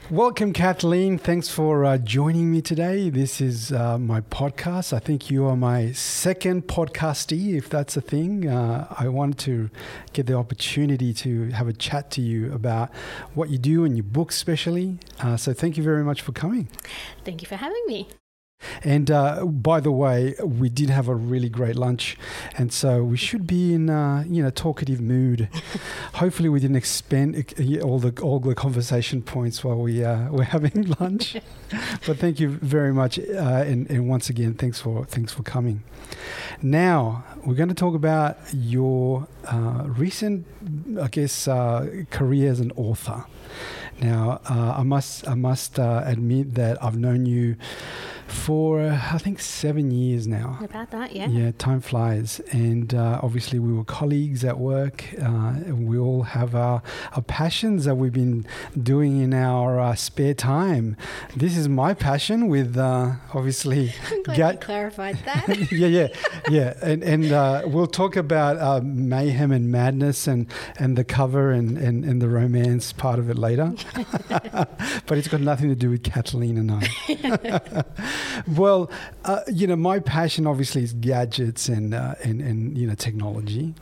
Welcome, Kathleen. Thanks for joining me today. This is my podcast. I think you are my second podcastee, if that's a thing. I wanted to get the opportunity to have a chat to you about what you do and your books especially. So thank you very much for coming. Thank you for having me. And by the way, we did have a really great lunch, and so we should be in talkative mood. Hopefully, we didn't expend all the conversation points while we're having lunch. But thank you very much, and once again, thanks for coming. Now we're going to talk about your recent, career as an author. Now, I must admit that I've known you for, I think, 7 years now. About that, yeah. Yeah, time flies. And obviously we were colleagues at work. We all have our passions that we've been doing in our spare time. This is my passion with, obviously... I'm glad you clarified that. Yeah. And we'll talk about mayhem and madness and the cover and the romance part of it later. But it's got nothing to do with Kathleen and I. Well, my passion obviously is gadgets and technology.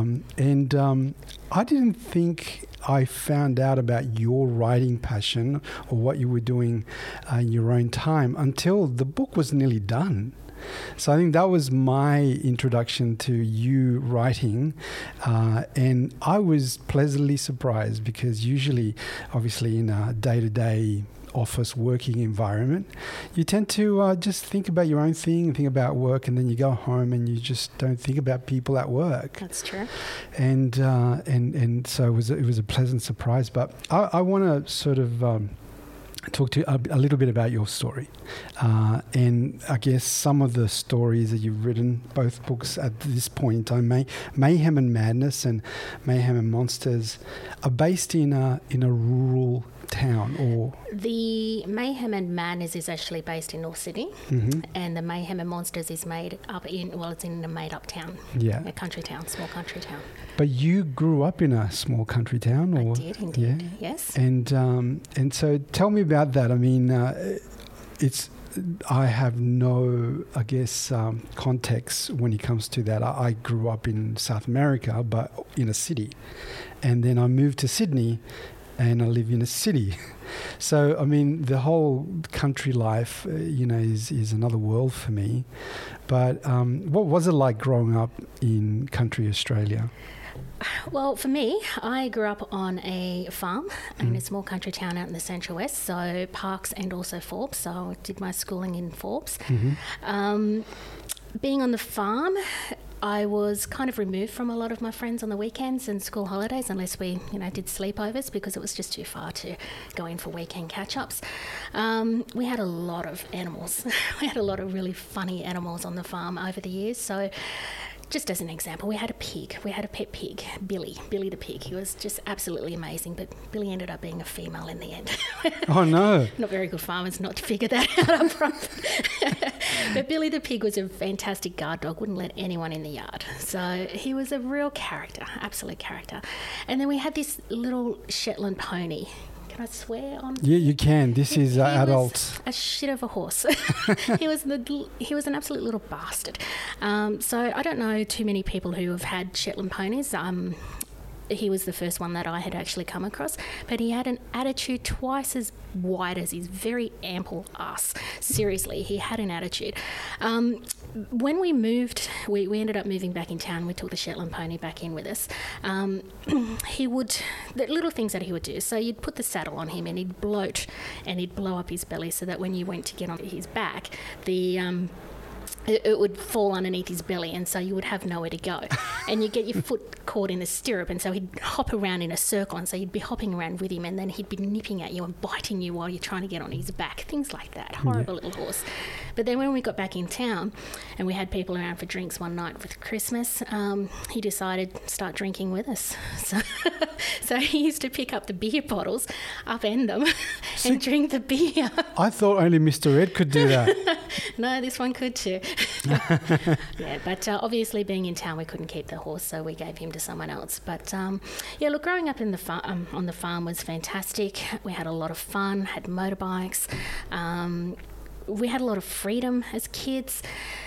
I didn't think I found out about your writing passion or what you were doing in your own time until the book was nearly done. So I think that was my introduction to you writing, and I was pleasantly surprised because usually, obviously in a day-to-day office working environment, you tend to just think about your own thing, think about work, and then you go home and you just don't think about people at work. That's true. And so it was a pleasant surprise. But I want to sort of talk to you a little bit about your story. And I guess some of the stories that you've written, both books at this point in time, Mayhem and Madness and Mayhem and Monsters, are based in a rural town, or the Mayhem and Madness is actually based in North Sydney, mm-hmm. and the Mayhem and Monsters is made up it's in a made-up town, a country town, small country town. But you grew up in a small country town, or I did indeed, yeah. Yes. And so tell me about that. I mean, I have no, context when it comes to that. I grew up in South America, but in a city, and then I moved to Sydney. And I live in a city. So, I mean, the whole country life, is another world for me. But what was it like growing up in country Australia? Well, for me, I grew up on a farm in a small country town out in the Central West, so Parkes and also Forbes. So I did my schooling in Forbes. Mm-hmm. Being on the farm, I was kind of removed from a lot of my friends on the weekends and school holidays, unless we, did sleepovers, because it was just too far to go in for weekend catch-ups. We had a lot of animals. We had a lot of really funny animals on the farm over the years. So just as an example, we had a pig. We had a pet pig, Billy the pig. He was just absolutely amazing, but Billy ended up being a female in the end. Oh, no. Not very good farmers not to figure that out up front. But Billy the pig was a fantastic guard dog, wouldn't let anyone in the yard. So he was a real character, absolute character. And then we had this little Shetland pony. Can I swear on? Yeah, you can. This is adult. Was a shit of a horse. He was an absolute little bastard. So I don't know too many people who have had Shetland ponies. He was the first one that I had actually come across, but he had an attitude twice as wide as his very ample ass. Seriously, he had an attitude. When we moved, we ended up moving back in town. We took the Shetland pony back in with us. The little things that he would do. So you'd put the saddle on him and he'd bloat and he'd blow up his belly so that when you went to get on his back, it would fall underneath his belly, and so you would have nowhere to go. And you get your foot caught in the stirrup, and so he'd hop around in a circle, and so you'd be hopping around with him, and then he'd be nipping at you and biting you while you're trying to get on his back, things like that. Horrible little horse. But then when we got back in town and we had people around for drinks one night with Christmas, he decided to start drinking with us. So he used to pick up the beer bottles, upend them, and drink the beer. I thought only Mr. Ed could do that. No, this one could too. Yeah, but obviously being in town, we couldn't keep the horse, so we gave him to someone else. But yeah, look, growing up in the on the farm was fantastic. We had a lot of fun, had motorbikes. We had a lot of freedom as kids.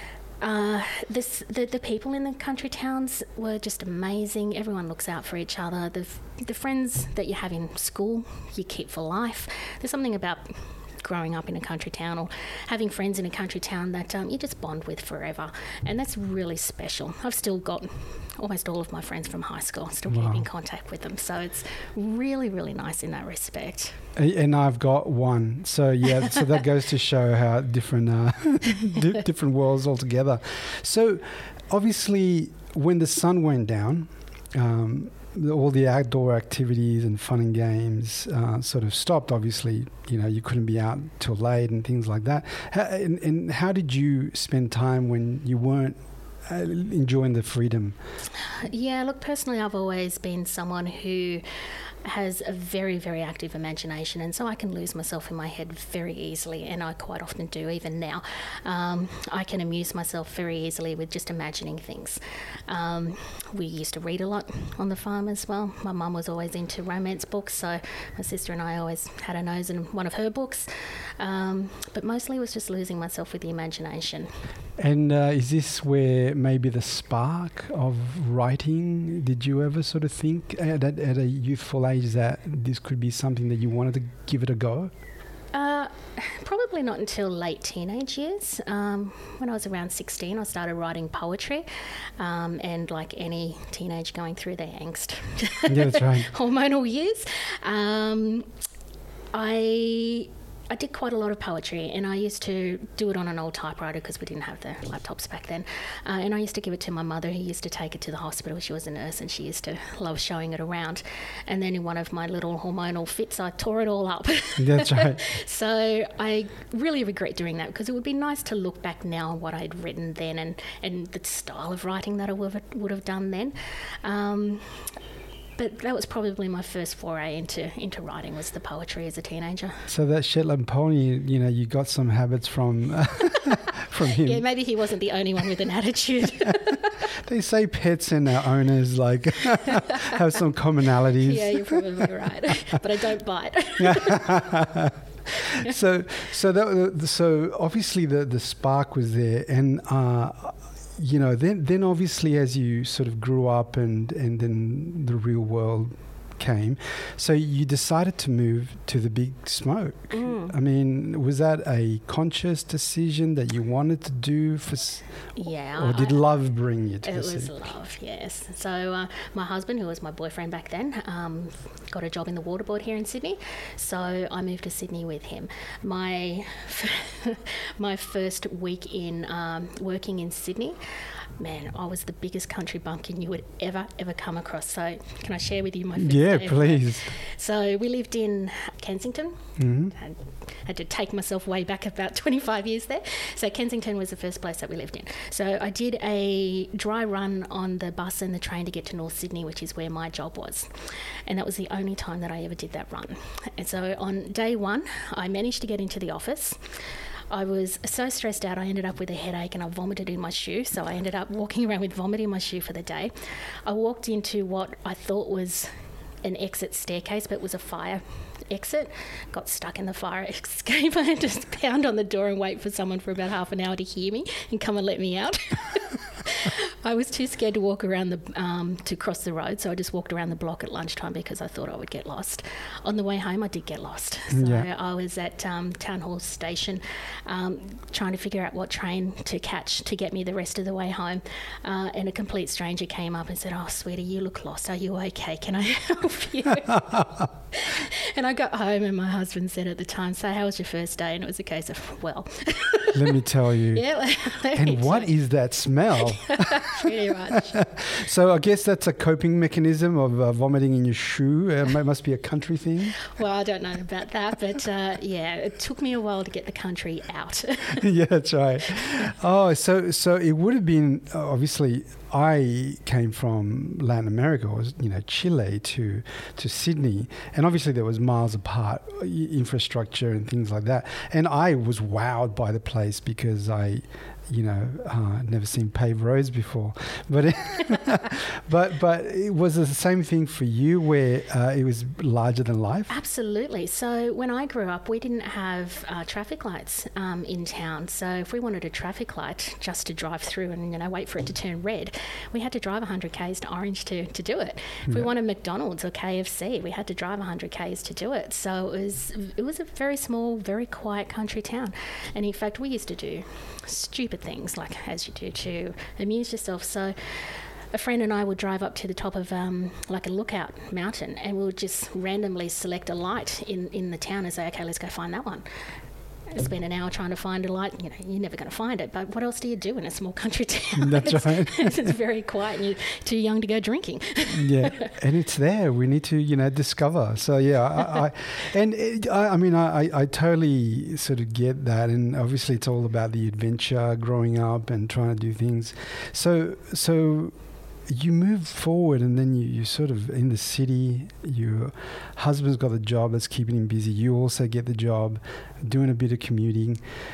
The people in the country towns were just amazing. Everyone looks out for each other. The friends that you have in school, you keep for life. There's something about growing up in a country town or having friends in a country town that you just bond with forever, and that's really special. I've still got almost all of my friends from high school. I still keep in contact with them, so it's really, really nice in that respect. And I've got one, so yeah, so that goes to show how different different worlds altogether. So obviously when the sun went down, all the outdoor activities and fun and games sort of stopped. Obviously, you couldn't be out till late and things like that. And how did you spend time when you weren't enjoying the freedom? Yeah, look, personally, I've always been someone who has a very, very active imagination, and so I can lose myself in my head very easily, and I quite often do even now. I can amuse myself very easily with just imagining things. We used to read a lot on the farm as well. My mum was always into romance books, so my sister and I always had a nose in one of her books, but mostly it was just losing myself with the imagination. And is this where maybe the spark of writing, did you ever sort of think at a youthful age that this could be something that you wanted to give it a go? Probably not until late teenage years. When I was around 16, I started writing poetry, and like any teenage going through their angst, Yeah, that's right. hormonal years, I did quite a lot of poetry, and I used to do it on an old typewriter because we didn't have the laptops back then. And I used to give it to my mother, who used to take it to the hospital. She was a nurse, and she used to love showing it around. And then in one of my little hormonal fits, I tore it all up. That's right. So I really regret doing that, because it would be nice to look back now on what I'd written then and the style of writing that I would have done then. But that was probably my first foray into writing, was the poetry as a teenager. So that Shetland pony, you got some habits from from him. Yeah, maybe he wasn't the only one with an attitude. They say pets and their owners have some commonalities. Yeah, you're probably right. But I don't bite. So obviously the spark was there, and then obviously as you sort of grew up and then the real world came, so you decided to move to the Big Smoke. I mean, was that a conscious decision that you wanted to do or did love bring you to the city? It was love, yes. So my husband, who was my boyfriend back then, got a job in the water board here in Sydney, so I moved to Sydney with him. My first week in working in Sydney, man, I was the biggest country bumpkin you would ever come across. So can I share with you my first day? Yeah, please. So we lived in Kensington. Mm-hmm. Had to take myself way back about 25 years there. So Kensington was the first place that we lived in. So I did a dry run on the bus and the train to get to North Sydney, which is where my job was. And that was the only time that I ever did that run. And so on day one, I managed to get into the office. I was so stressed out, I ended up with a headache and I vomited in my shoe. So I ended up walking around with vomit in my shoe for the day. I walked into what I thought was an exit staircase, but it was a fire exit. Got stuck in the fire escape. I had to pound on the door and wait for someone for about half an hour to hear me and come and let me out. I was too scared to walk around to cross the road, so I just walked around the block at lunchtime because I thought I would get lost. On the way home, I did get lost. So I was at Town Hall Station trying to figure out what train to catch to get me the rest of the way home. And a complete stranger came up and said, "Oh, sweetie, you look lost. Are you okay? Can I help you?" And I got home and my husband said at the time, "So how was your first day?" And it was a case of, well... Let me tell you. Yeah. And what is that smell? Pretty much. So I guess that's a coping mechanism of vomiting in your shoe. It must be a country thing. Well, I don't know about that, but it took me a while to get the country out. Yeah, that's right. Oh, so it would have been, obviously, I came from Latin America, or Chile to Sydney, and obviously there was miles apart, infrastructure and things like that. And I was wowed by the place because I never seen paved roads before. But but it was the same thing for you, where it was larger than life? Absolutely. So when I grew up, we didn't have traffic lights in town. So if we wanted a traffic light just to drive through and wait for it to turn red, we had to drive 100 k's to Orange to do it. If we wanted McDonald's or KFC, we had to drive 100 k's to do it. So it was a very small, very quiet country town. And in fact, we used to do stupid things, like as you do, to amuse yourself. So a friend and I would drive up to the top of like a lookout mountain, and we would just randomly select a light in the town and say, okay, let's go find that one. Spend an hour trying to find a light. You're never going to find it, but what else do you do in a small country town? That's right. It's very quiet and you're too young to go drinking. Yeah, and it's there. We need to, discover. So, yeah, I totally sort of get that. And obviously it's all about the adventure, growing up and trying to do things. So you move forward, and then you sort of in the city. Your husband's got a job that's keeping him busy. You also get the job doing a bit of commuting.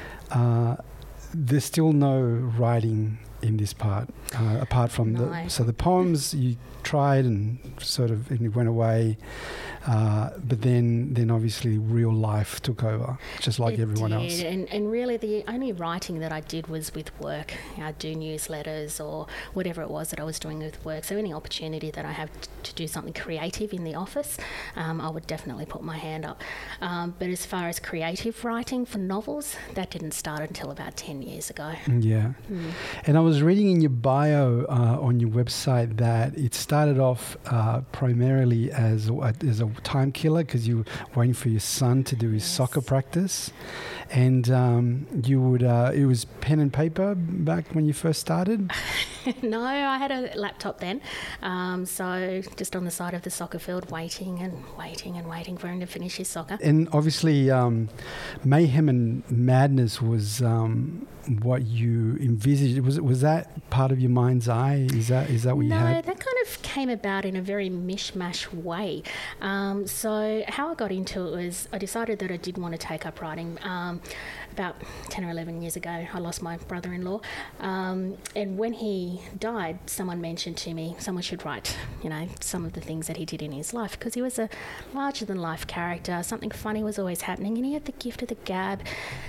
There's still no writing in this part, apart from the poems you tried and it went away. But then obviously real life took over, just like everyone else. And really the only writing that I did was with work. I'd do newsletters or whatever it was that I was doing with work. So any opportunity that I have to do something creative in the office, I would definitely put my hand up. But as far as creative writing for novels, that didn't start until about 10 years ago. Yeah. And I was reading in your bio on your website that it started off primarily as a time killer, because you were waiting for your son to do his soccer practice, and you would it was pen and paper back when you first started. No, I had a laptop then, so just on the side of the soccer field, waiting for him to finish his soccer. And obviously mayhem and madness was what you envisaged. Was that part of your mind's eye? Is that what you had? No, that kind of came about in a very mishmash way. So how I got into it was I decided that I did want to take up writing. About 10 or 11 years ago, I lost my brother-in-law, and when he died, someone mentioned to me someone should write, some of the things that he did in his life, because he was a larger-than-life character. Something funny was always happening, and he had the gift of the gab.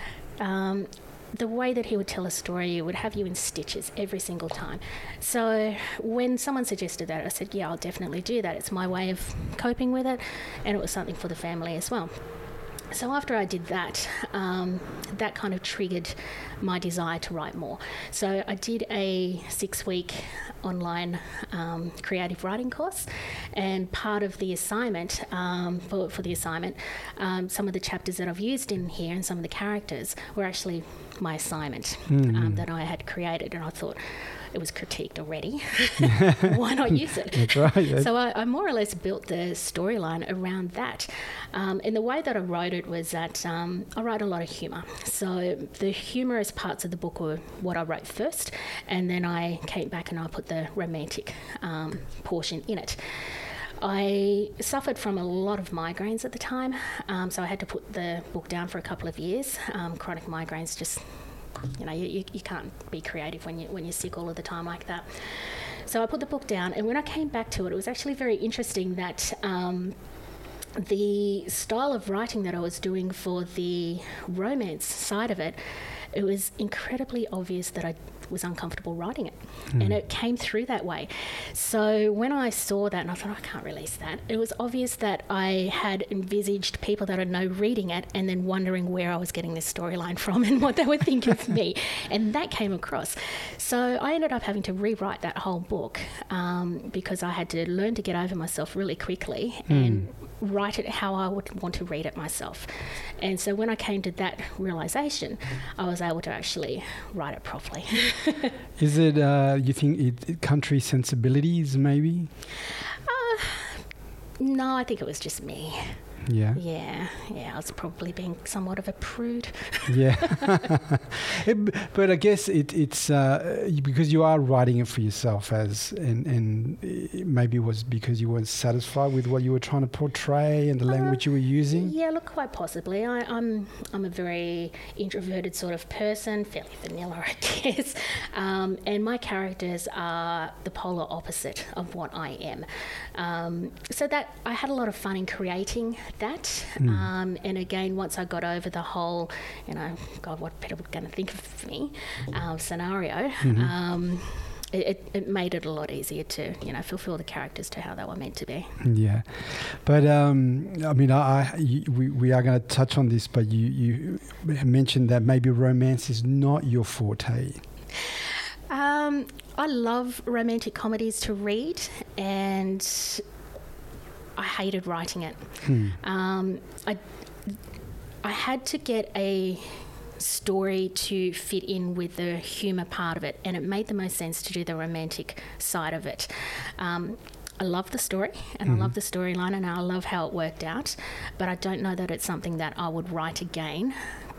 The way that he would tell a story would have you in stitches every single time. So when someone suggested that, I said, yeah, I'll definitely do that. It's my way of coping with it, and it was something for the family as well. So after I did that, that kind of triggered my desire to write more. So I did a 6-week online creative writing course, and part of the assignment, for the assignment, some of the chapters that I've used in here and some of the characters were actually my assignment that I had created, and I thought, it was critiqued already. Why not use it? That's right. So I more or less built the storyline around that. And the way that I wrote it was that I write a lot of humour. So the humorous parts of the book were what I wrote first, and then I came back and I put the romantic portion in it. I suffered from a lot of migraines at the time, so I had to put the book down for a couple of years. Chronic migraines just... you can't be creative when you're sick all of the time like that. So I put the book down, and when I came back to it, it was actually very interesting that the style of writing that I was doing for the romance side of it, it was incredibly obvious that I was uncomfortable writing it, and it came through that way. So when I saw that, and I thought, I can't release that, it was obvious that I had envisaged people that I know reading it and then wondering where I was getting this storyline from and what they would think of me, and that came across. So I ended up having to rewrite that whole book because I had to learn to get over myself really quickly and write it how I would want to read it myself. And so when I came to that realisation, I was able to actually write it properly. Is it, you think, country sensibilities maybe? No, I think it was just me. Yeah. Yeah, I was probably being somewhat of a prude. Yeah. But I guess it's because you are writing it for yourself and maybe it was because you weren't satisfied with what you were trying to portray and the language you were using. Yeah, look, quite possibly. I'm a very introverted sort of person, fairly vanilla, I guess. And my characters are the polar opposite of what I am. So that I had a lot of fun in creating that. And again, once I got over the whole, God, what people are going to think of me scenario, it made it a lot easier to, fulfill the characters to how they were meant to be. Yeah. But, we are going to touch on this, but you mentioned that maybe romance is not your forte. I love romantic comedies to read, and I hated writing it. I had to get a story to fit in with the humour part of it, and it made the most sense to do the romantic side of it. I love the story, and I love the storyline, and I love how it worked out, but I don't know that it's something that I would write again.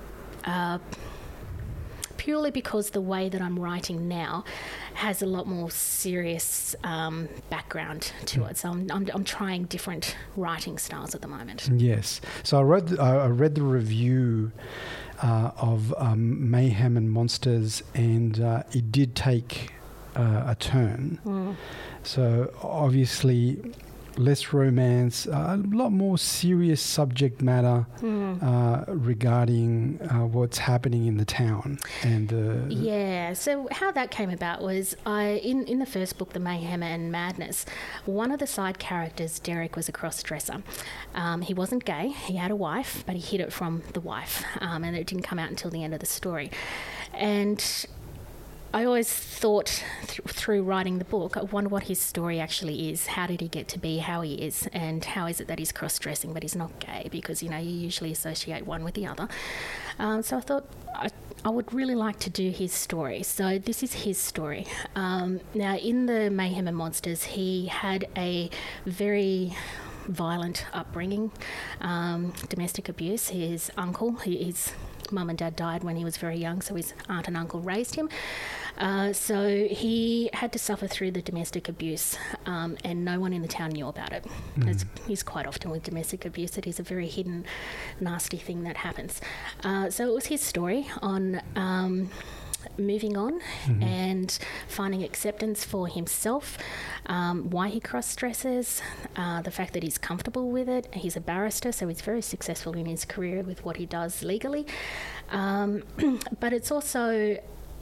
Purely because the way that I'm writing now has a lot more serious background to it. So I'm trying different writing styles at the moment. Yes. So I read the review of Mayhem and Monsters, and it did take a turn. So obviously less romance, a lot more serious subject matter regarding what's happening in the town. And yeah, so how that came about was in the first book, The Mayhem and Madness, one of the side characters, Derek, was a cross-dresser. He wasn't gay, he had a wife, but he hid it from the wife, and it didn't come out until the end of the story. And I always thought through writing the book, I wonder what his story actually is. How did he get to be how he is? And how is it that he's cross-dressing but he's not gay? Because, you usually associate one with the other. So I thought I would really like to do his story. So this is his story. Now, in the Mayhem and Monsters, he had a very violent upbringing, domestic abuse. His uncle, his mum and dad died when he was very young, so his aunt and uncle raised him. So he had to suffer through the domestic abuse, and no one in the town knew about it. He's quite often with domestic abuse. It is a very hidden, nasty thing that happens. So it was his story on moving on and finding acceptance for himself, why he cross-dresses, the fact that he's comfortable with it. He's a barrister, so he's very successful in his career with what he does legally. But it's also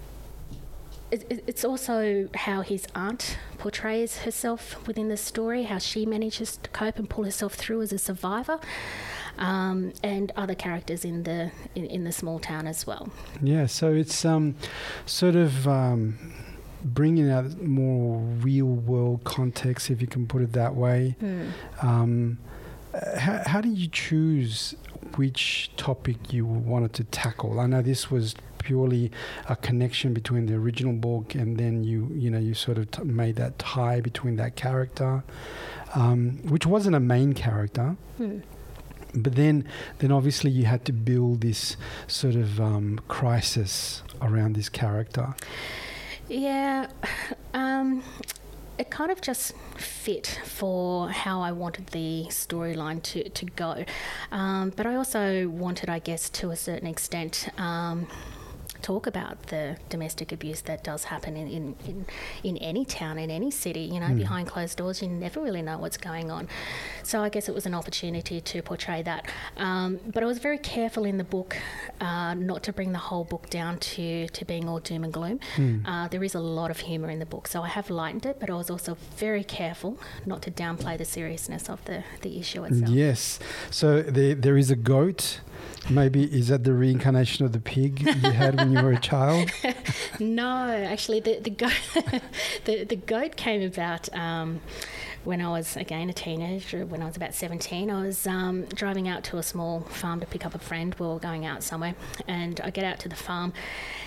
how his aunt portrays herself within the story, how she manages to cope and pull herself through as a survivor, and other characters in the small town as well. Yeah, so it's sort of bringing out more real world context, if you can put it that way. How did you choose which topic you wanted to tackle? I know this was purely a connection between the original book, and then you sort of made that tie between that character, which wasn't a main character. But then obviously you had to build this sort of crisis around this character. Yeah, it kind of just fit for how I wanted the storyline to go. But I also wanted, I guess, to a certain extent, talk about the domestic abuse that does happen in any town, in any city. Behind closed doors, you never really know what's going on. So I guess it was an opportunity to portray that. But I was very careful in the book not to bring the whole book down to being all doom and gloom. There is a lot of humour in the book, so I have lightened it, but I was also very careful not to downplay the seriousness of the issue itself. Yes. So there is a goat. Maybe is that the reincarnation of the pig you had when you were a child? No, actually, the goat the goat came about when I was, again, a teenager. When I was about 17, I was driving out to a small farm to pick up a friend. We were going out somewhere, and I get out to the farm,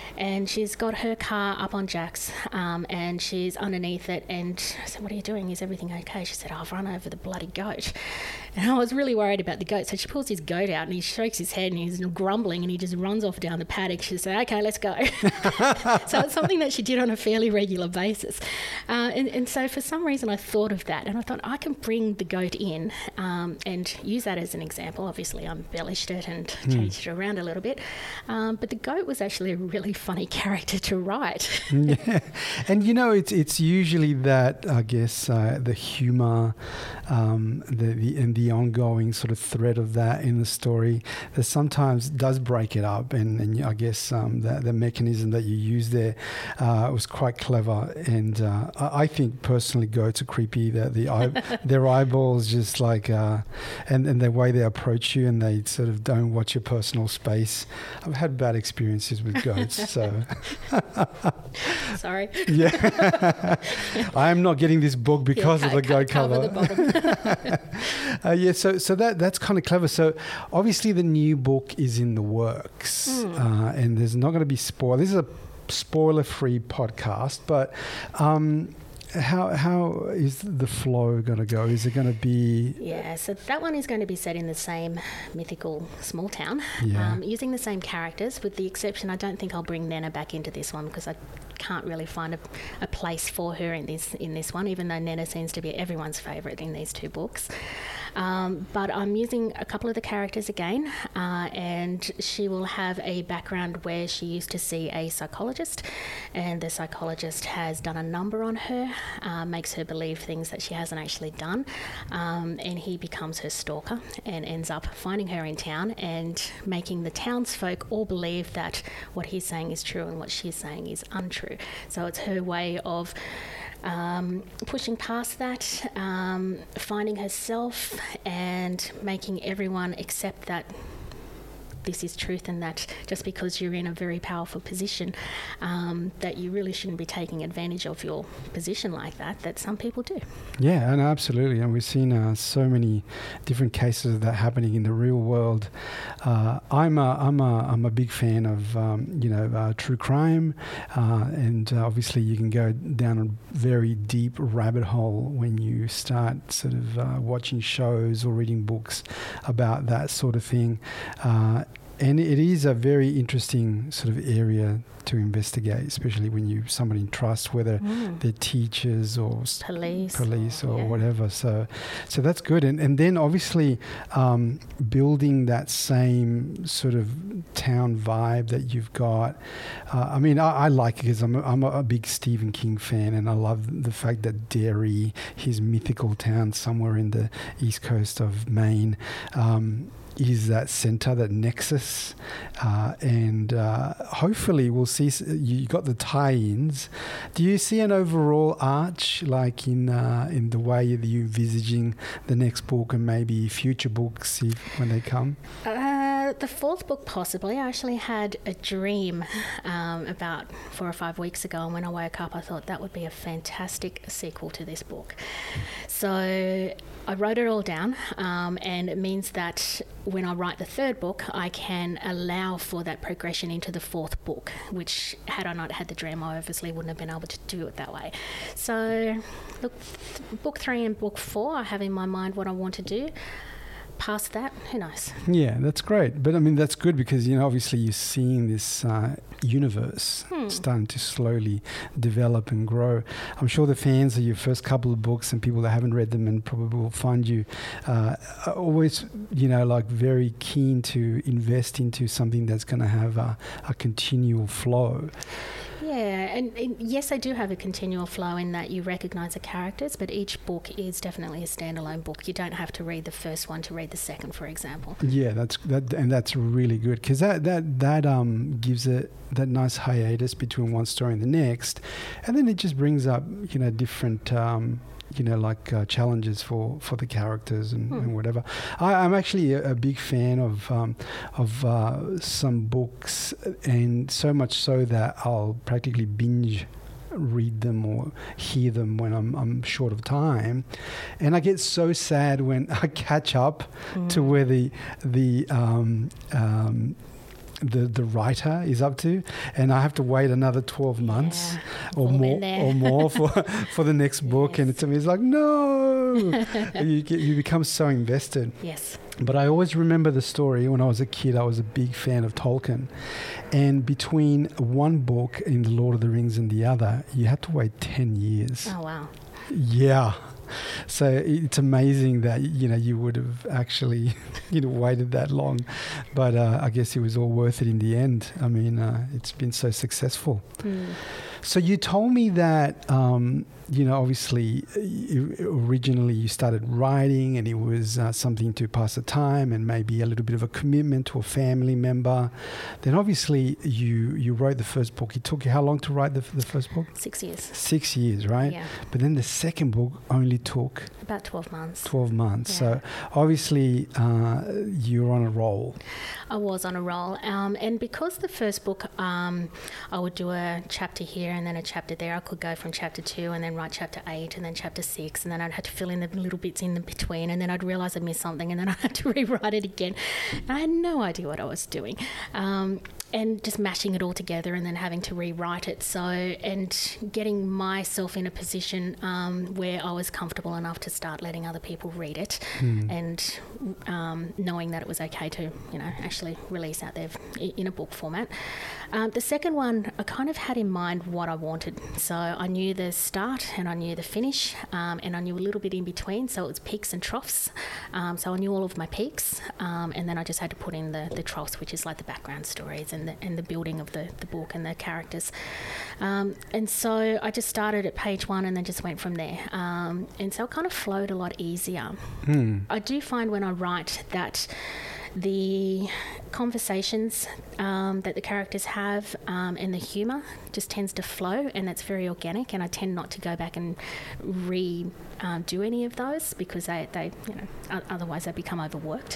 And she's got her car up on jacks, and she's underneath it. And I said, "What are you doing? Is everything okay?" She said, "Oh, I've run over the bloody goat." And I was really worried about the goat. So she pulls his goat out and he shakes his head and he's grumbling and he just runs off down the paddock. She said, "Okay, let's go." So it's something that she did on a fairly regular basis. And so for some reason I thought of that, and I thought I can bring the goat in and use that as an example. Obviously I embellished it and changed it around a little bit. But the goat was actually a really funny character to write. Yeah. And it's usually that, I guess, the humour, the ongoing sort of thread of that in the story that sometimes does break it up, and I guess the mechanism that you use there was quite clever, and I think personally goats are creepy. Their eyeballs just like and the way they approach you, and they sort of don't watch your personal space. I've had bad experiences with goats, so sorry. Yeah. I am not getting this book because of the goat cover. So that's kind of clever. So obviously the new book is in the works, and there's not going to be this is a spoiler-free podcast, but how is the flow going to go? Is it going to be... Yeah, so that one is going to be set in the same mythical small town, using the same characters, with the exception, I don't think I'll bring Nena back into this one because I can't really find a place for her in this one, even though Nena seems to be everyone's favourite in these two books. But I'm using a couple of the characters again, and she will have a background where she used to see a psychologist, and the psychologist has done a number on her, makes her believe things that she hasn't actually done, and he becomes her stalker and ends up finding her in town and making the townsfolk all believe that what he's saying is true and what she's saying is untrue. So it's her way of pushing past that, finding herself and making everyone accept that this is truth, and that just because you're in a very powerful position, that you really shouldn't be taking advantage of your position like that some people do. Yeah, and absolutely. And we've seen so many different cases of that happening in the real world. I'm a big fan of true crime, and obviously you can go down a very deep rabbit hole when you start sort of watching shows or reading books about that sort of thing. And it is a very interesting sort of area to investigate, especially when you somebody in trust, whether they're teachers or police or whatever. So that's good. And then obviously building that same sort of town vibe that you've got. I like it because I'm a big Stephen King fan, and I love the fact that Derry, his mythical town somewhere in the east coast of Maine, is that center, that nexus, and hopefully we'll see. You got the tie-ins. Do you see an overall arch, like in the way that you're envisaging the next book and maybe future books when they come? The fourth book, possibly. I actually had a dream about 4 or 5 weeks ago, and when I woke up, I thought that would be a fantastic sequel to this book. So I wrote it all down, and it means that when I write the third book, I can allow for that progression into the fourth book, which had I not had the dream, I obviously wouldn't have been able to do it that way. So, look, book 3 and book 4, I have in my mind what I want to do. Past that, who knows? Yeah, that's great. But that's good because, obviously you're seeing this universe starting to slowly develop and grow. I'm sure the fans of your first couple of books and people that haven't read them and probably will find you are always, very keen to invest into something that's going to have a continual flow. Yeah, and yes, I do have a continual flow in that you recognise the characters, but each book is definitely a standalone book. You don't have to read the first one to read the second, for example. Yeah, that's really good because that gives it that nice hiatus between one story and the next, and then it just brings up different. Challenges for the characters and whatever. I'm actually a big fan of some books, and so much so that I'll practically binge read them or hear them when I'm short of time, and I get so sad when I catch up to where the the writer is up to, and I have to wait another 12 months or more for the next book. And to me, it's like, no, you become so invested. Yes. But I always remember the story. When I was a kid, I was a big fan of Tolkien. And between one book in The Lord of the Rings and the other, you had to wait 10 years. Oh, wow. Yeah. So it's amazing that, you would have actually, waited that long. But I guess it was all worth it in the end. I mean, it's been so successful. So you told me that, obviously originally you started writing and it was something to pass the time and maybe a little bit of a commitment to a family member. Then obviously you wrote the first book. It took you how long to write the first book? 6 years. 6 years, right? Yeah. But then the second book only took? About 12 months. 12 months. Yeah. So obviously you're on a roll. I was on a roll. And because the first book, I would do a chapter here and then a chapter there. I could go from chapter 2 and then write chapter 8 and then chapter 6, and then I'd have to fill in the little bits in the between, and then I'd realise I'd missed something, and then I'd have to rewrite it again. And I had no idea what I was doing. And just mashing it all together and then having to rewrite it. So, and getting myself in a position where I was comfortable enough to start letting other people read it and knowing that it was okay to, actually release out there in a book format. The second one, I kind of had in mind what I wanted. So I knew the start and I knew the finish and I knew a little bit in between. So it was peaks and troughs. So I knew all of my peaks and then I just had to put in the troughs, which is like the background stories and the building of the book and the characters. And so I just started at page 1 and then just went from there. And so it kind of flowed a lot easier. I do find when I write that the conversations that the characters have and the humour just tends to flow, and that's very organic, and I tend not to go back and do any of those because they otherwise they become overworked.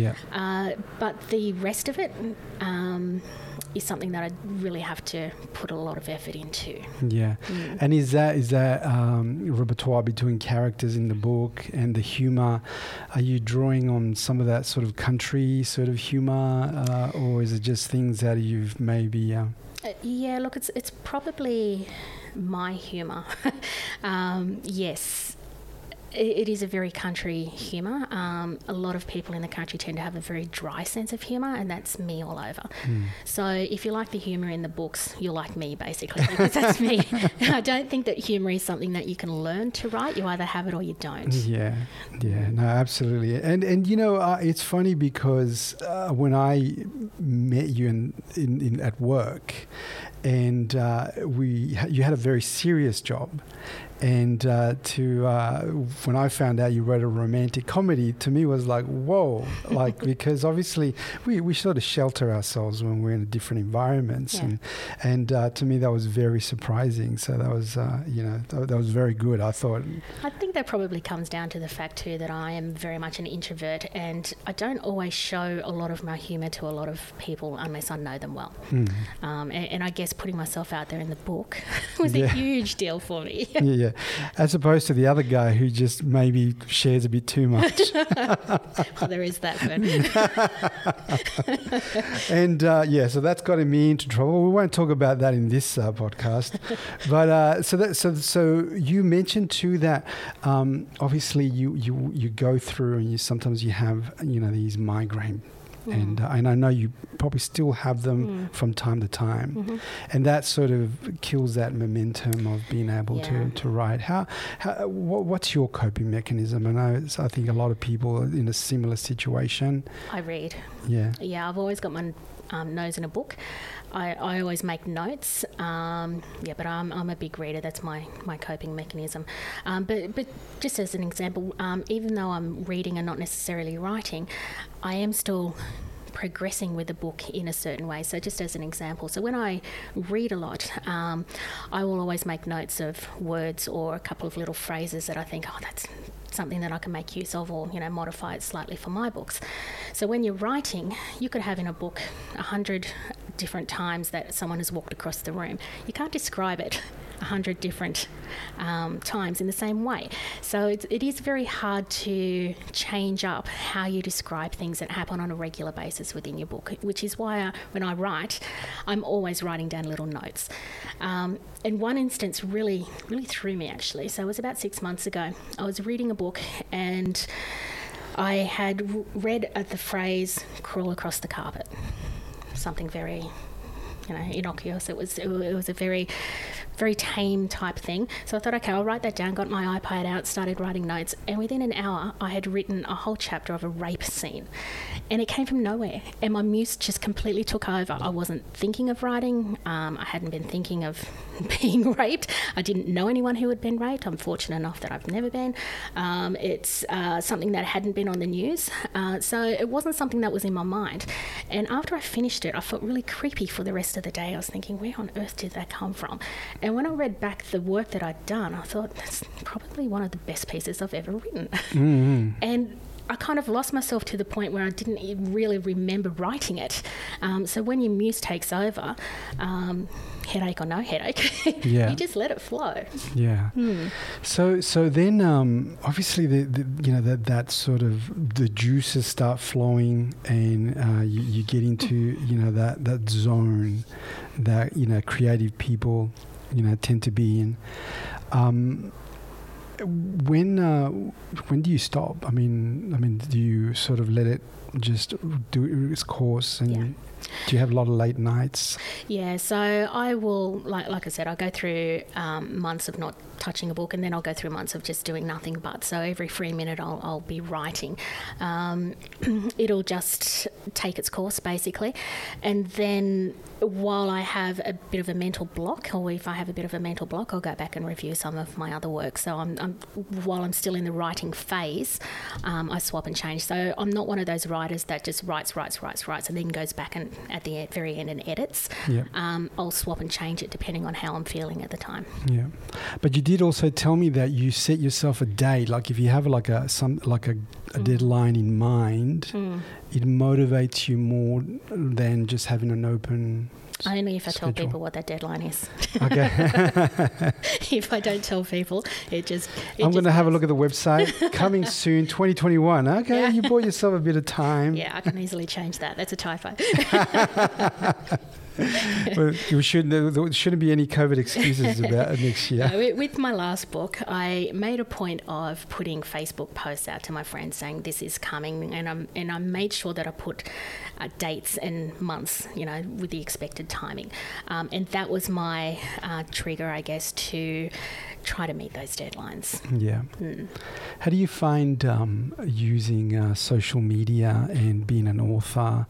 But the rest of it is something that I really have to put a lot of effort into. And is that repertoire between characters in the book and the humour, are you drawing on some of that sort of country sort of humour or is it just things that you've maybe look, it's probably my humour. Yes, it is a very country humour. A lot of people in the country tend to have a very dry sense of humour, and that's me all over. So if you like the humour in the books, you'll like me, basically, because that's me. I don't think that humour is something that you can learn to write. You either have it or you don't. No, absolutely. And it's funny because when I met you in at work, and you had a very serious job. And when I found out you wrote a romantic comedy, to me was like, whoa, because obviously we sort of shelter ourselves when we're in different environments. And to me that was very surprising. So that was, that was very good, I thought. I think that probably comes down to the fact too that I am very much an introvert and I don't always show a lot of my humour to a lot of people unless I know them well. And I guess putting myself out there in the book was a huge deal for me. As opposed to the other guy who just maybe shares a bit too much. Well, there is that. And so that's gotten me into trouble. We won't talk about that in this podcast. But so you mentioned too that obviously you go through and sometimes you have these migraine. And I know you probably still have them from time to time, and that sort of kills that momentum of being able to write. What's your coping mechanism? I think a lot of people are in a similar situation. I read. Yeah, I've always got my nose in a book. I always make notes. But I'm a big reader. That's my coping mechanism. But just as an example, even though I'm reading and not necessarily writing, I am still progressing with the book in a certain way. So just as an example, so when I read a lot, I will always make notes of words or a couple of little phrases that I think, that's something that I can make use of or, modify it slightly for my books. So when you're writing, you could have in a book 100 different times that someone has walked across the room. You can't describe it. 100 different times in the same way. So it is very hard to change up how you describe things that happen on a regular basis within your book, which is why when I write, I'm always writing down little notes. And one instance really threw me, actually. So it was about 6 months ago. I was reading a book and I had read the phrase "crawl across the carpet," something very, innocuous. It was a very, very tame type thing. So I thought, okay, I'll write that down. Got my iPad out, started writing notes, and within an hour, I had written a whole chapter of a rape scene, and it came from nowhere. And my muse just completely took over. I wasn't thinking of writing. I hadn't been thinking of being raped. I didn't know anyone who had been raped. I'm fortunate enough that I've never been. It's something that hadn't been on the news. So it wasn't something that was in my mind. And after I finished it, I felt really creepy for the rest of the day. I was thinking, where on earth did that come from? And when I read back the work that I'd done, I thought, that's probably one of the best pieces I've ever written. Mm-hmm. And I kind of lost myself to the point where I didn't even really remember writing it. So when your muse takes over, headache or no headache, you just let it flow. Yeah. So then obviously that sort of the juices start flowing, and you get into that zone that creative people tend to be in. When do you stop? I mean, do you sort of let it just do its course? And do you have a lot of late nights? Yeah, so I will, like I said, I'll go through months of not touching a book, and then I'll go through months of just doing nothing but. So every free minute I'll be writing. It'll just take its course, basically. And then while I have a bit of a mental block, or if I have a bit of a mental block, I'll go back and review some of my other work. So while I'm still in the writing phase, I swap and change. So I'm not one of those writers that just writes, and then goes back and at the very end and edits. Yep. I'll swap and change it depending on how I'm feeling at the time. Yeah, but you did also tell me that you set yourself a date. Like if you have a deadline in mind, it motivates you more than just having an open Only if I schedule. tell people what that deadline is. Okay. If I don't tell people, I'm going to have a look at the website. Coming soon, 2021. Okay, Yeah. You bought yourself a bit of time. Yeah, I can easily change that. That's a typo. Well, there shouldn't be any COVID excuses about next year. No, with my last book, I made a point of putting Facebook posts out to my friends saying this is coming, and I made sure that I put dates and months, with the expected timing, and that was my trigger, I guess, to try to meet those deadlines. Yeah. How do you find using social media and being an author?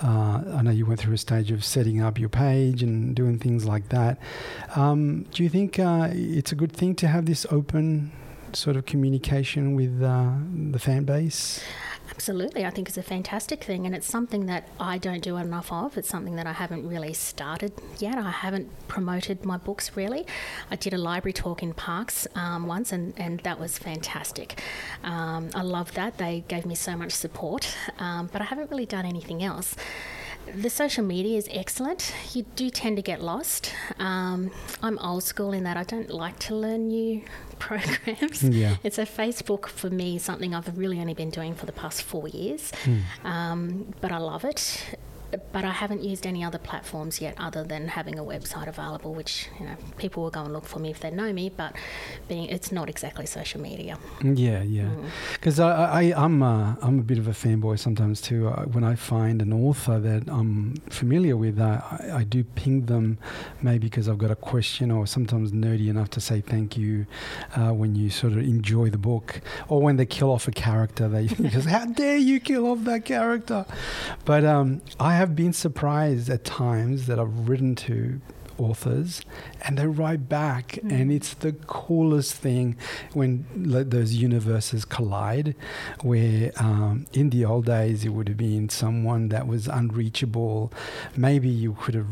I know you went through a stage of setting up your page and doing things like that. Do you think it's a good thing to have this open sort of communication with the fan base? Absolutely. I think it's a fantastic thing, and it's something that I don't do enough of. It's something that I haven't really started yet. I haven't promoted my books, really. I did a library talk in Parks once, and that was fantastic. I loved that. They gave me so much support, but I haven't really done anything else. The social media is excellent. You do tend to get lost. I'm old school in that I don't like to learn new programs. Yeah. And so Facebook for me is something I've really only been doing for the past 4 years. But I love it. But I haven't used any other platforms yet other than having a website available, which, people will go and look for me if they know me, but it's not exactly social media. Yeah. Because I'm a bit of a fanboy sometimes too. When I find an author that I'm familiar with, I do ping them, maybe because I've got a question, or sometimes nerdy enough to say thank you when you sort of enjoy the book, or when they kill off a character, they because how dare you kill off that character? But I have been surprised at times that I've written to authors and they write back, and it's the coolest thing when those universes collide, where in the old days it would have been someone that was unreachable. Maybe you could have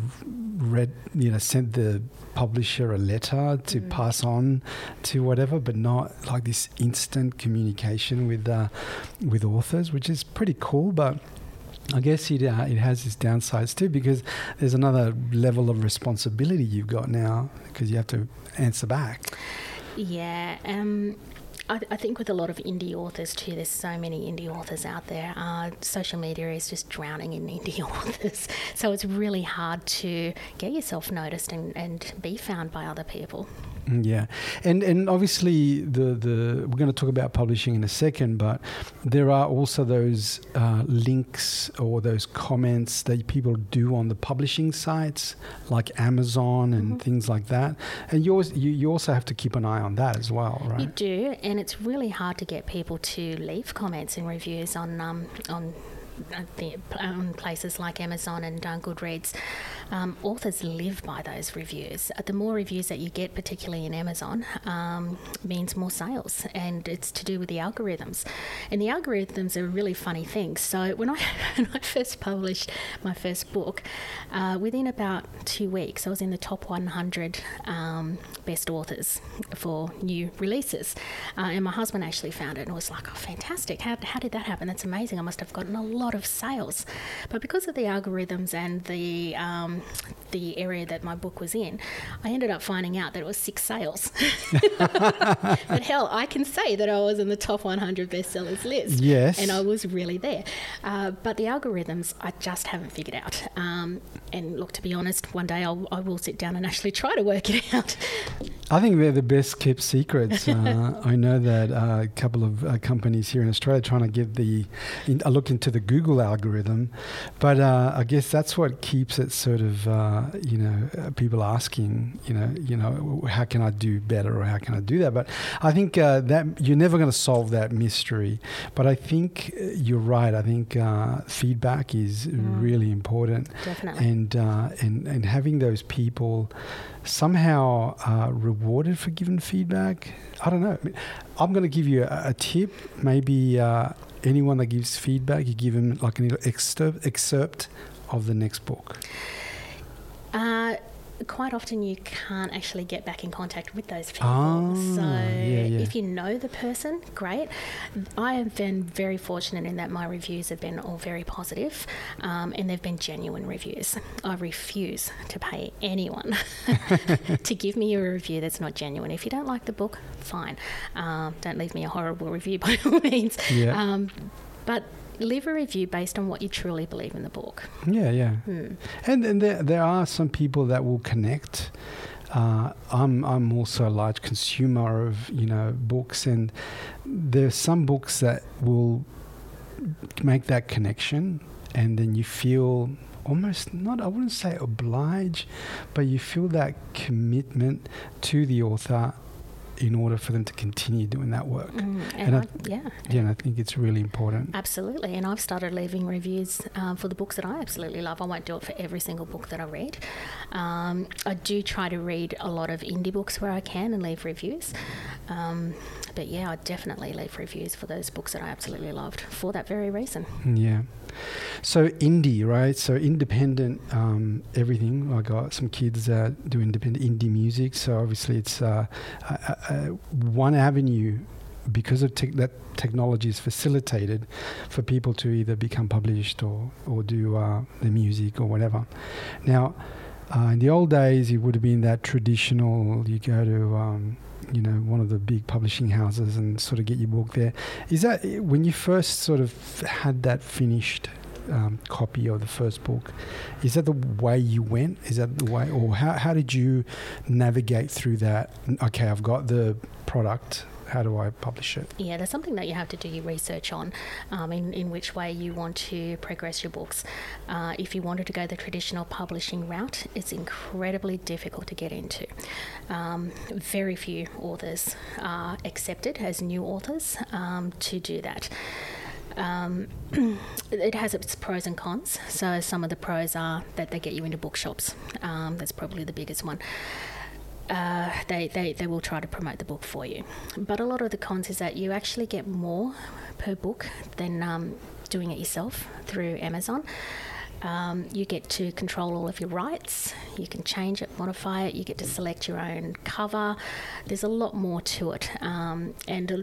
sent the publisher a letter to pass on to whatever, but not like this instant communication with authors, which is pretty cool. But I guess it has its downsides too, because there's another level of responsibility you've got now because you have to answer back. Yeah. I think with a lot of indie authors too, there's so many indie authors out there. Social media is just drowning in indie authors. So it's really hard to get yourself noticed and be found by other people. Yeah, and obviously we're going to talk about publishing in a second, but there are also those links or those comments that people do on the publishing sites like Amazon and things like that, and you also have to keep an eye on that as well, right? You do, and it's really hard to get people to leave comments and reviews on places like Amazon and Goodreads. Authors live by those reviews. The more reviews that you get, particularly in Amazon, means more sales, and it's to do with the algorithms. And the algorithms are a really funny thing. So when I first published my first book, within about 2 weeks, I was in the top 100 best authors for new releases. And my husband actually found it and was like, oh, fantastic. How did that happen? That's amazing. I must have gotten a lot of sales. But because of the algorithms and the area that my book was in, I ended up finding out that it was 6 sales. But hell, I can say that I was in the top 100 bestsellers list. Yes. And I was really there. But the algorithms, I just haven't figured out. And look, to be honest, one day I will sit down and actually try to work it out. I think they're the best kept secrets. I know that a couple of companies here in Australia are trying to get a look into the Google algorithm, but I guess that's what keeps it sort of, people asking, how can I do better or how can I do that? But I think that you're never going to solve that mystery. But I think you're right. I think feedback is really important. Definitely. And having those people somehow rewarded for giving feedback. I don't know. I'm going to give you a tip. Maybe anyone that gives feedback, you give them like an excerpt of the next book. Quite often you can't actually get back in contact with those people. If you know the person, great. I have been very fortunate in that my reviews have been all very positive, and they've been genuine reviews. I refuse to pay anyone to give me a review that's not genuine. If you don't like the book, fine. Don't leave me a horrible review by all means. Yeah. But leave a review based on what you truly believe in the book. Yeah. And there are some people that will connect. I'm also a large consumer of books, and there's some books that will make that connection, and then you feel almost I wouldn't say obliged, but you feel that commitment to the author in order for them to continue doing that work. And I think it's really important. Absolutely. And I've started leaving reviews for the books that I absolutely love. I won't do it for every single book that I read. I do try to read a lot of indie books where I can and leave reviews. But yeah, I definitely leave reviews for those books that I absolutely loved for that very reason. Yeah. So indie, right? So independent, everything. I got some kids that do independent indie music. So obviously it's one avenue, because of that technology is facilitated for people to either become published or do the music or whatever. Now, in the old days, it would have been that traditional, you go to one of the big publishing houses and sort of get your book there. Is that when you first sort of had that finished copy of the first book, is that the way you went? Is that the way, or how did you navigate through that? Okay, I've got the product. How do I publish it? Yeah, there's something that you have to do your research on, in which way you want to progress your books. If you wanted to go the traditional publishing route, it's incredibly difficult to get into. Very few authors are accepted as new authors to do that. It has its pros and cons. So some of the pros are that they get you into bookshops. That's probably the biggest one. They will try to promote the book for you. But a lot of the cons is that you actually get more per book than doing it yourself through Amazon. You get to control all of your rights. You can change it, modify it. You get to select your own cover. There's a lot more to it. And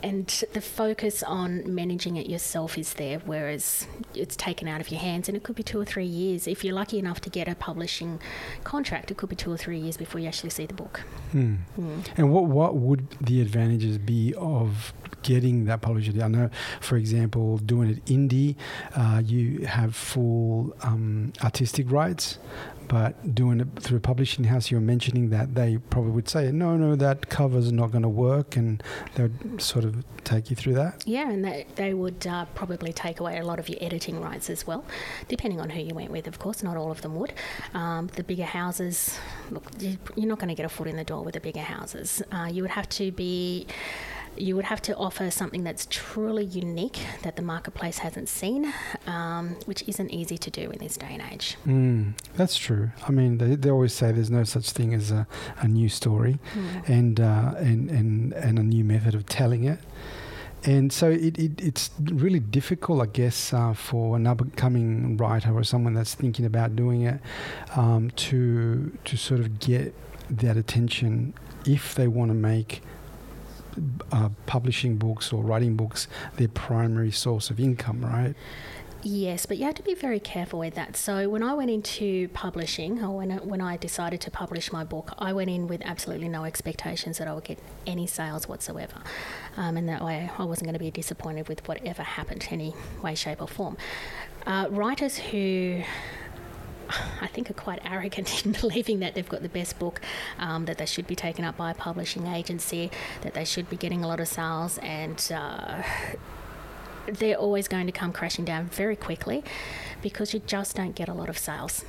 and the focus on managing it yourself is there, whereas it's taken out of your hands, and it could be 2 or 3 years. If you're lucky enough to get a publishing contract, it could be 2 or 3 years before you actually see the book. And what would the advantages be of getting that publisher? I know, for example, doing it indie, you have full artistic rights, but doing it through a publishing house, you were mentioning that they probably would say, no, that cover's not going to work, and they would sort of take you through that. Yeah, and they would probably take away a lot of your editing rights as well, depending on who you went with, of course. Not all of them would. The bigger houses, look, you're not going to get a foot in the door with the bigger houses. You would have to offer something that's truly unique that the marketplace hasn't seen, which isn't easy to do in this day and age. That's true. I mean, they always say there's no such thing as a new story and a new method of telling it. And so it's really difficult, I guess, for an up-and-coming writer or someone that's thinking about doing it to sort of get that attention if they want to make publishing books or writing books their primary source of income, right? Yes, but you have to be very careful with that. So when I went into publishing, or when I decided to publish my book, I went in with absolutely no expectations that I would get any sales whatsoever. And that way I wasn't going to be disappointed with whatever happened, any way, shape or form. Writers who I think are quite arrogant in believing that they've got the best book, that they should be taken up by a publishing agency, that they should be getting a lot of sales, and they're always going to come crashing down very quickly because you just don't get a lot of sales,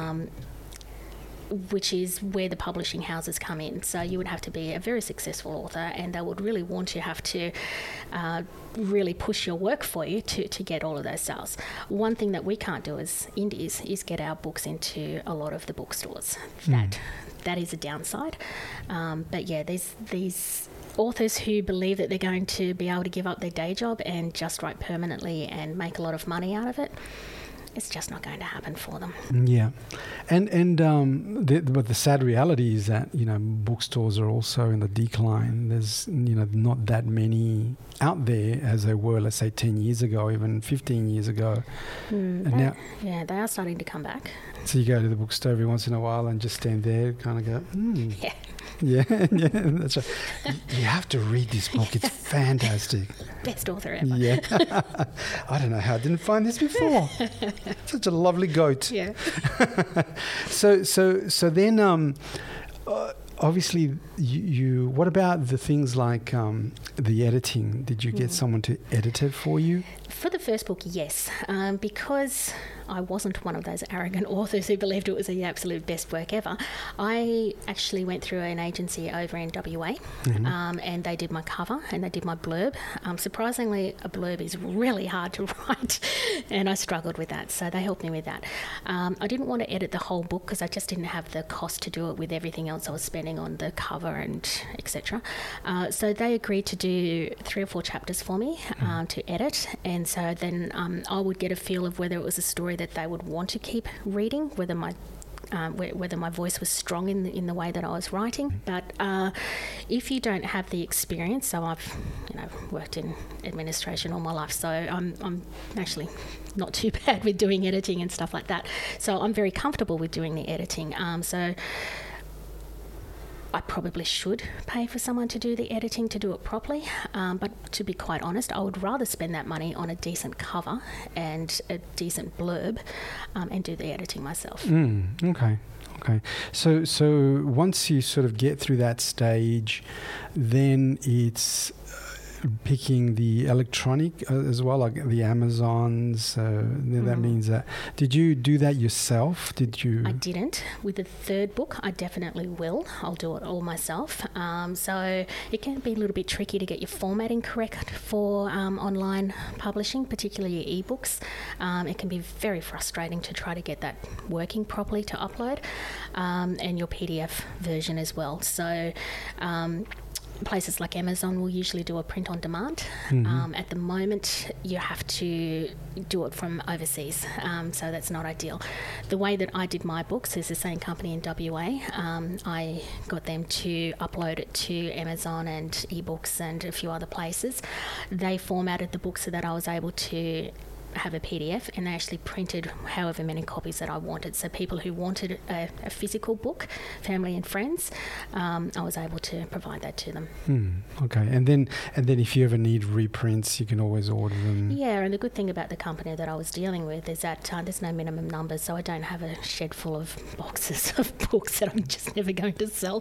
which is where the publishing houses come in. So you would have to be a very successful author, and they would really want to have to really push your work for you to get all of those sales. One thing that we can't do as indies is get our books into a lot of the bookstores. That is a downside. But yeah, these authors who believe that they're going to be able to give up their day job and just write permanently and make a lot of money out of it, it's just not going to happen for them. Yeah, but the sad reality is that bookstores are also in the decline. There's not that many out there as there were, let's say, 10 years ago, even 15 years ago. Now, they are starting to come back. So you go to the bookstore every once in a while and just stand there, kind of go, Yeah. Yeah, that's right. You have to read this book. It's fantastic. Best author ever. Yeah. I don't know how I didn't find this before. Such a lovely goat. Yeah. So then, obviously, you. What about the things like the editing? Did you get someone to edit it for you? For the first book, yes, because I wasn't one of those arrogant authors who believed it was the absolute best work ever. I actually went through an agency over in WA, and they did my cover and they did my blurb. Surprisingly, a blurb is really hard to write, and I struggled with that, so they helped me with that. I didn't want to edit the whole book because I just didn't have the cost to do it with everything else I was spending on the cover and etc. So they agreed to do 3 or 4 chapters for me to edit, and so then I would get a feel of whether it was a story that they would want to keep reading, whether my voice was strong in the way that I was writing. But if you don't have the experience, so I've worked in administration all my life, so I'm actually not too bad with doing editing and stuff like that. So I'm very comfortable with doing the editing. So I probably should pay for someone to do the editing to do it properly, but to be quite honest, I would rather spend that money on a decent cover and a decent blurb and do the editing myself. Okay. So once you sort of get through that stage, then it's picking the electronic as well, like the Amazons. That means that. Did you do that yourself? Did you? I didn't. With the third book, I definitely will. I'll do it all myself. So it can be a little bit tricky to get your formatting correct for online publishing, particularly your ebooks. It can be very frustrating to try to get that working properly to upload, and your PDF version as well. So places like Amazon will usually do a print on demand. At the moment, you have to do it from overseas, so that's not ideal. The way that I did my books is the same company in WA. I got them to upload it to Amazon and ebooks and a few other places. They formatted the book so that I was able to have a PDF, and they actually printed however many copies that I wanted. So people who wanted a physical book, family and friends, I was able to provide that to them. Okay, and then if you ever need reprints, you can always order them. Yeah, and the good thing about the company that I was dealing with is that there's no minimum numbers, so I don't have a shed full of boxes of books that I'm just never going to sell.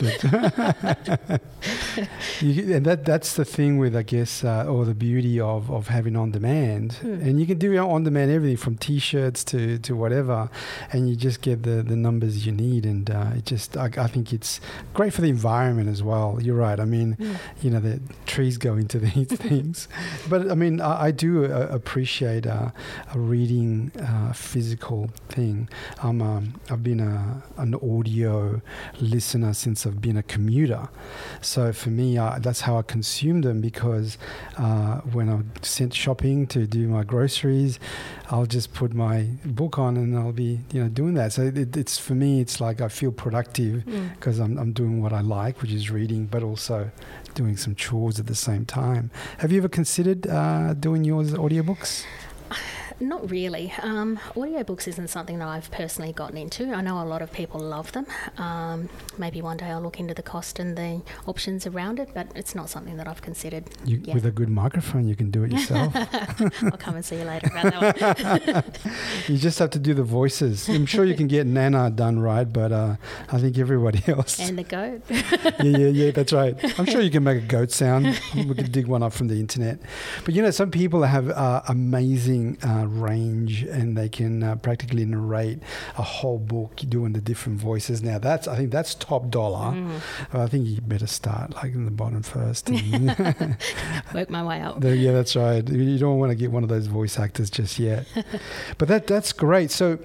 And that's the thing with, I guess, or the beauty of having on demand, and you can do on demand everything from T-shirts to whatever, and you just get the numbers you need, and it just I think it's great for the environment as well. You're right. I mean, the trees go into these things, but I mean I do appreciate a reading physical thing. I've been an audio listener since I've been a commuter, so for me that's how I consume them, because when I'm sent shopping to do my groceries, I'll just put my book on and I'll be doing that. So it's for me, it's like I feel productive because I'm doing what I like, which is reading, but also doing some chores at the same time. Have you ever considered doing yours audiobooks? Not really. Audiobooks isn't something that I've personally gotten into. I know a lot of people love them. Maybe one day I'll look into the cost and the options around it, but it's not something that I've considered yet. With a good microphone, you can do it yourself. I'll come and see you later about that one. You just have to do the voices. I'm sure you can get Nana done right, but I think everybody else. And the goat. Yeah, that's right. I'm sure you can make a goat sound. We can dig one up from the internet. But some people have amazing range, and they can practically narrate a whole book doing the different voices. Now I think that's top dollar. I think you better start like in the bottom first. Work my way up. Yeah, that's right. You don't want to get one of those voice actors just yet. But that's great. So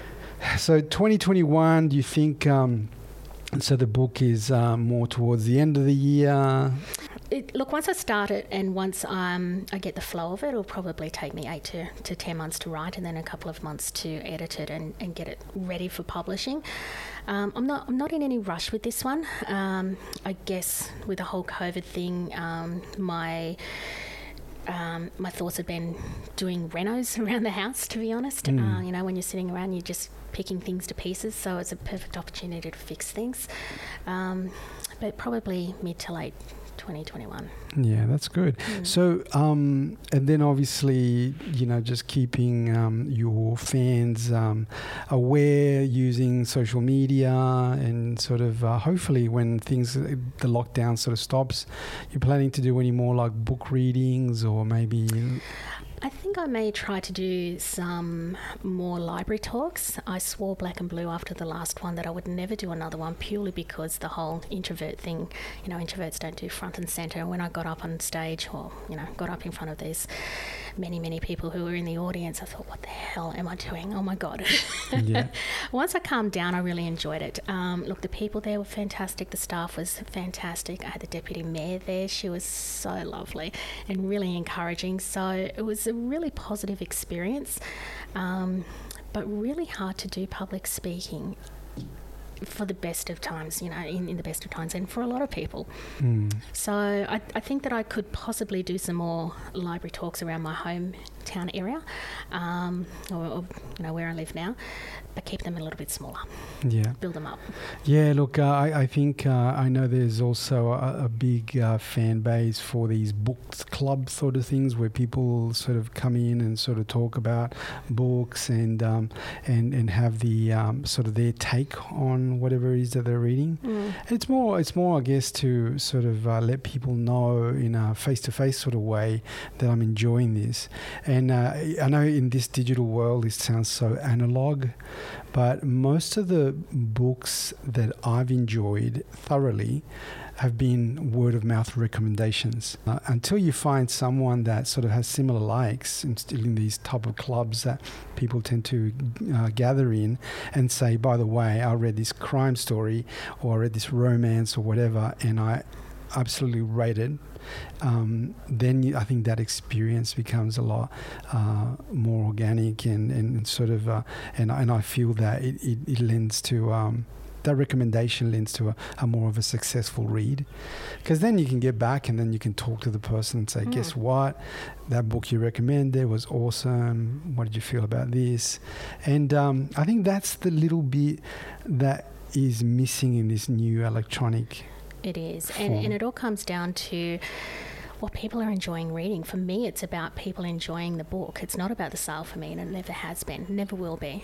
2021, do you think so the book is more towards the end of the year? Look, once I start it and once I get the flow of it, it'll probably take me 8 to 10 months to write, and then a couple of months to edit it and get it ready for publishing. I'm not in any rush with this one. I guess with the whole COVID thing, my thoughts have been doing renos around the house, to be honest. When you're sitting around, you're just picking things to pieces, so it's a perfect opportunity to fix things. But probably mid to late 2021. Yeah, that's good. So, and then obviously, just keeping your fans aware using social media, and sort of hopefully when the lockdown sort of stops, you're planning to do any more like book readings, or maybe... I think I may try to do some more library talks. I swore black and blue after the last one that I would never do another one, purely because the whole introvert thing, introverts don't do front and centre. When I got up on stage, or, got up in front of these many people who were in the audience, I thought, what the hell am I doing? Oh my God. Yeah. Once I calmed down, I really enjoyed it. Look, the people there were fantastic. The staff was fantastic. I had the deputy mayor there. She was so lovely and really encouraging. So it was a really positive experience, but really hard to do public speaking for the best of times, in the best of times, and for a lot of people. So I think that I could possibly do some more library talks around my hometown area, or where I live now, but keep them a little bit smaller. Yeah. Build them up. Yeah, look, I think I know there's also a big fan base for these books club sort of things, where people sort of come in and sort of talk about books and have the sort of their take on whatever it is that they're reading. It's more, I guess, to sort of let people know in a face-to-face sort of way that I'm enjoying this. And I know in this digital world, it sounds so analog, but most of the books that I've enjoyed thoroughly have been word of mouth recommendations. Until you find someone that sort of has similar likes, and still in these type of clubs that people tend to gather in and say, by the way, I read this crime story, or I read this romance or whatever, and I absolutely rate it, then I think that experience becomes a lot more organic and sort of, and I feel that it lends to, that recommendation lends to a more of a successful read, because then you can get back and then you can talk to the person and say, guess what, that book you recommended was awesome, what did you feel about this? And I think that's the little bit that is missing in this new electronic It is. form. And it all comes down to what people are enjoying reading. For me, it's about people enjoying the book. It's not about the sale for me, and it never has been, never will be.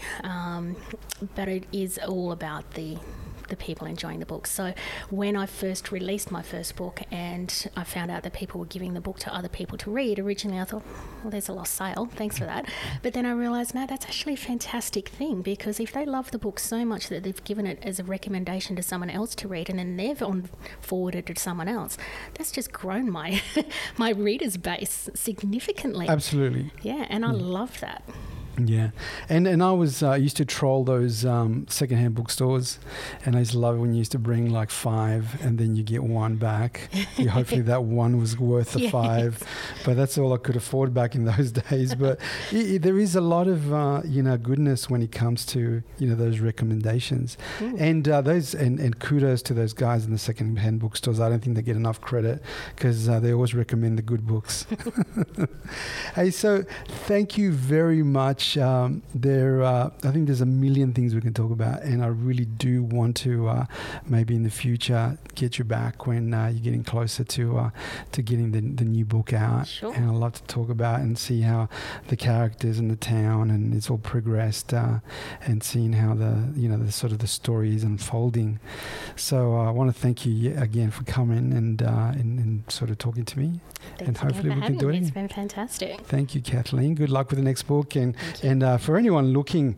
But it is all about the people enjoying the book. So when I first released my first book and I found out that people were giving the book to other people to read, originally I thought, well, there's a lost sale, thanks for that. But then I realised, no, that's actually a fantastic thing, because if they love the book so much that they've given it as a recommendation to someone else to read and then they've forwarded it to someone else, that's just grown my my readers base significantly. Absolutely. Yeah, and I love that. Yeah, and I was used to troll those secondhand bookstores, and I used to love it when you used to bring like 5 and then you get 1 back. Hopefully that 1 was worth the Yes. 5, but that's all I could afford back in those days. But there is a lot of goodness when it comes to those recommendations, and those and kudos to those guys in the secondhand bookstores. I don't think they get enough credit because they always recommend the good books. Hey, so thank you very much. I think there's a million things we can talk about, and I really do want to maybe in the future get you back when you're getting closer to getting the new book out. Sure. And I'd love to talk about and see how the characters in the town and it's all progressed, and seeing how the sort of the story is unfolding. So I want to thank you again for coming and sort of talking to me. Thanks And hopefully again we for can do having it me. It's again. been fantastic. Thank you, Kathleen. Good luck with the next book. And for anyone looking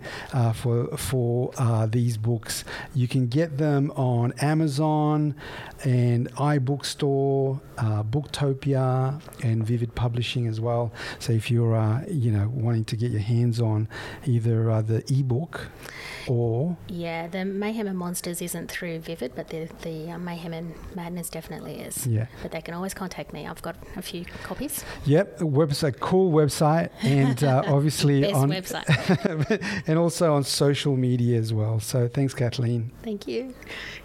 for these books, you can get them on Amazon and iBookstore, Booktopia, and Vivid Publishing as well. So if you're wanting to get your hands on either the ebook or Yeah, the Mayhem and Monsters isn't through Vivid, but the Mayhem and Madness definitely is. Yeah. But they can always contact me. I've got a few copies. Yep, website, cool website, and obviously Best on website. and also on social media as well. So thanks, Kathleen. Thank you.